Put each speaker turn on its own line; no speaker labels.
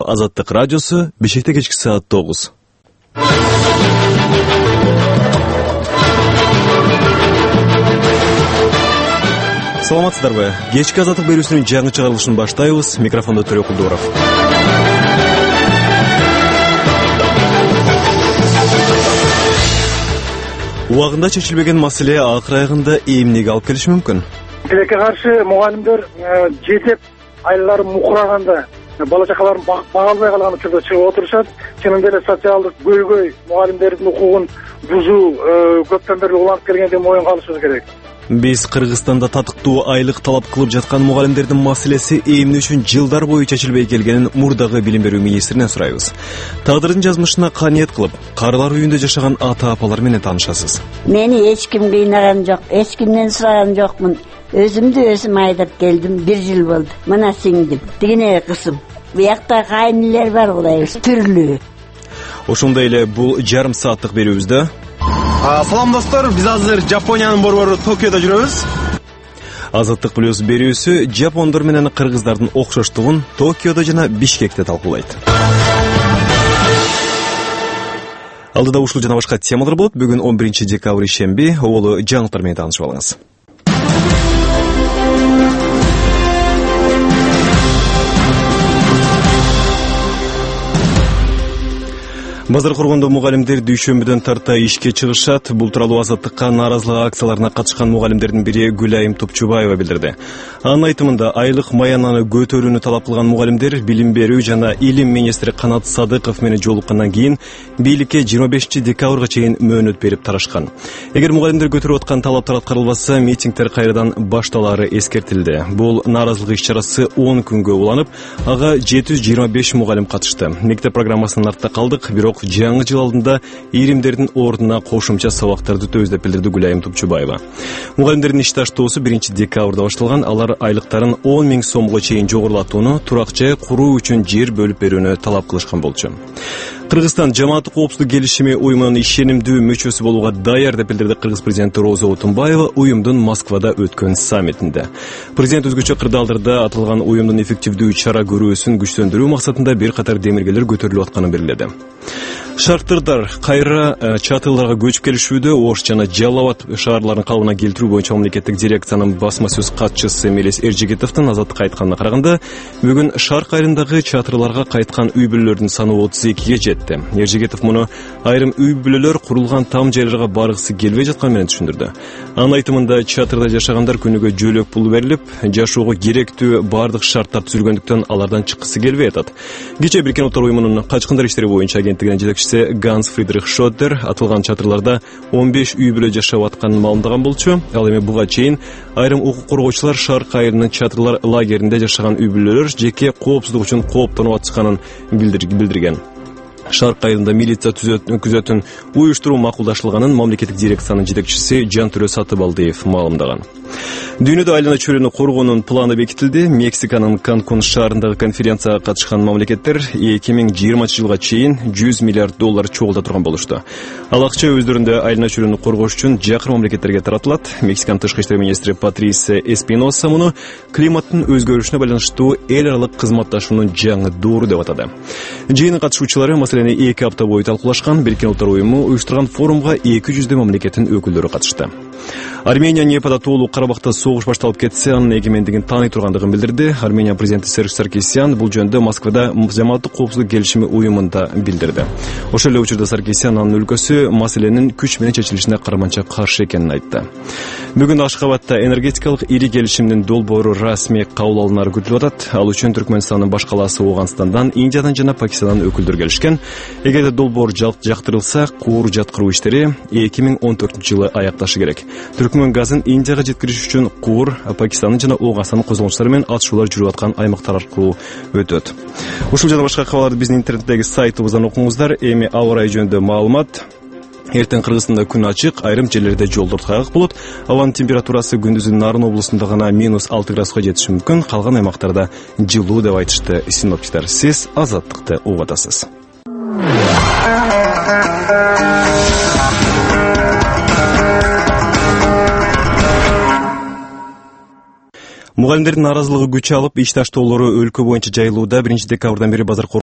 Азаттык радиосу, Бишкекте кечки саат 9. Саламатсыздарбы? Кечки Азаттык берүүсүнүн жаңы чыгарылышын баштайбыз. Микрофондо Төрө Кулдуров. Убагында чечилбеген маселе акыр айында эмнеге алып келиши мүмкүн?
Тилекке каршы мугалимдер жетеп айлары мукураганда бала чакаларын бага албай калган учурда чыгып отурушат. Чынында эле социалдык көйгөй мугалимдердин укугун бузуу көптөн бери уланып келген деп моюнга алышыбыз керек.
Биз Кыргызстанда татыктуу айлык талап кылып жаткан мугалимдердин маселеси эмне үчүн жылдар бою чечилбей келгенин мурдагы билим берүү министринен сурайбыз. Тагдырдын жазмышына каниет кылып, карылар үйүндө жашаган ата-апалар менен таанышасыз.
Мени эч ким кыйнаган жок, эч кимден сураган жокмун. Өзүмдү өзүм айдап келдим, 1 жыл болду. Мына сиңдим, тигине кызым. Буякта кайнылар бар кудай түрлүү.
Ошондой эле бул жарым сааттык берүүбүздө.
Салам достор, биз азыр Жапониянын борбору Токиодо жүрөбүз.
Азаттык плюс берүүсү жапондор менен кыргыздардын окшоштугун Токиодо жана Бишкекте талкуулайт. Алдыда ушул жана башка темалар болот. Бүгүн 11 декабрь шемби, олу жаңылыктар менен таанышып алыңыз. Базар коргондо мугалимдер дүйшөмбүдөн тарта ишке чыгышат. Бул тууралуу Азаттыкка нааразылык акцияларына катышкан мугалимдердин бири Гүлайым Топчубаева билдирди. Анын айтымында айлык маянаны көтөрүүнү талап кылган мугалимдер билим берүү жана илим министри Канат Садыков менен жолуккандан кийин бийликке 25 декабрга чейин мөөнөт берип тарашкан. Эгер мугалимдер көтөрүп аткан талаптар аткарылбаса, митингдер кайрадан башталары эскертилди. Бул нааразылык иш-чарасы 10 күнгө уланып, ага 725 мугалим катышты. Мектеп программасынын артта калдык, бирок жаңы жыл алдында иримдердин ордуна кошумча сабактарды өтөбүз деп билдирди Гүлайым Топчубаева. Мугалимдердин иш таштоосу 1 декабрда башталган. Алар айлыктарын 10 000 сомго чейин жогорулатууну, турак жай куруу үчүн жер бөлүп берүүнү талап кылышкан болчу. Кыргызстан жамааттык коопсуздук келишими уюмунун ишенимдүү мүчөсү болууга даяр деп билдирди Кыргыз президенти Роза Отунбаева уюмдун Москвада өткөн саммитинде. Президент өзгөчө кырдаалдарда аталган уюмдун эффективдүү чара көрүүсүн күчтөндүрүү максатында бир катар демилгелер көтөрүлүп атканын белгиледи. Шарттырдар кайра чатыларга көчүп келишүүдө. Ош жана Жалал Абад шаарларын калыбына келтирүү боюнча мамлекеттик дирекциянын басма сөз катчысы Мелис Эржигитовдун Азаттыкка айтканына караганда, бүгүн шарк айрымдагы чатырларга кайткан үй бүлөлөрдүн саны 32-ге жетти. Эржигитов муну айрым үй бүлөлөр курулган там жайларга баргысы келбей жатканы менен түшүндүрдү. Анын айтымында чатырда жашагандар күнүгө жөлөк пул берилип, жашоого керектүү бардык шарттар түзүлгөндүктөн алардан чыккысы келбей атат. Кечээ Бириккен Улуттар уюмунун качкындар иштери боюнча агенттигинин жетекчиси Ганс Фридрих Шоттер атылган чатырларда 15 үй бүлө жашап атканын маалымдаган болчу. Ал эми буга чейин айрым укук коргоочулар шарк айрымынын чатырлар лагеринде жашаган үй бүлөлөр жеке коопсуздук үчүн кооптонуп атканын билдирген. Шарк айрымында милиция күзөтүн уюштуруу макулдашылганын мамлекеттик дирекциянын жетекчиси Жантүрө Сатыбалдиев маалымдаган. Дүйнөдө айлана чөлүнү коргоонун планы бекитилди. Мексиканын Канкун шаарындагы конференцияга катышкан мамлекеттер 2020 жылга чейин $100 миллиард чогулта турган болушту. Ал акча өздөрүндө айлана чөлүнү коргош үчүн жакын мамлекеттерге таратылат. Мексиканын тышкы иштер министри Патрисия Эспиноса муну климаттын өзгөрүшүнө байланыштуу эл аралык кызматташуунун жаңы доору деп атады. Жыйындын катышуучулары маселени 2 апта бою талкуулашкан. Бириккен Улуттар уюму уюштурган форумга 200 мамлекеттин өкүлдөрү катышты. Армения Непада тоолуу Карабакта согуш башталып кетсе, анын эгемендигин тааный тургандыгын билдирди. Армения президенти Серж Саркисян бул жөнүндө Москвада жамааттык коопсуздук келишими уюмунда билдирди. Ошол эле учурда Саркисян анын өлкөсү маселенин күч менен чечилишине карманча каршы экенин айтты. Бүгүн Ашкабадта энергетикалык ири келишимдин долбоору расмий кабыл алынары күтүлүп атат. Ал үчүн Түркмөнстандын баш калаасы Ооганстандан, Индиядан жана Пакистандан өкүлдөр келишкен. Эгерде долбоор жактырылса, куур жаткыруу иштери 2014 жылы аякташы керек. Түркмөн газын Индияга жеткириш үчүн Куур, Пакистандын жана Ооганстандын козголгучтары менен атышуулар жүрүп аткан аймактар аркылуу өтөт. Ушул жана башка кабарларды биздин интернеттеги сайтыбыздан окуңуздар. Эми аба ырайы жөнүндө маалымат. Эртең Кыргызстанда күн ачык, айрым жерлерде жолдор тайгак болот. Абанын температурасы күндүзүн Нарын облусунда гана -6 градуска жетиши мүмкүн. Калган аймактарда жылуу деп айтышты синоптиктер. Сиз Азаттыкты угуп атасыз. Мугалимдердин нааразылыгы күч алып, иш таштоолору өлкө боюнча жайылууда. 1 декабрдан бери базар